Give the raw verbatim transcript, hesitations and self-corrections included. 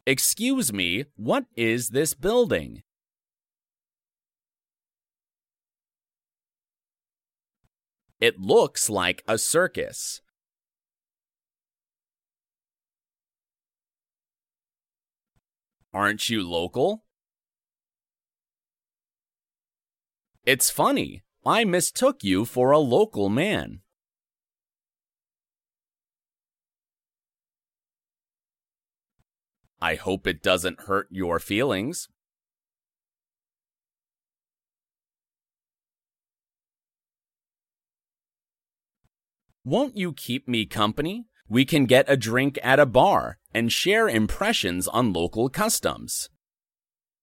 Excuse me, what is this building? It looks like a circus. Aren't you local? It's funny. I mistook you for a local man. I hope it doesn't hurt your feelings. Won't you keep me company? We can get a drink at a bar and share impressions on local customs.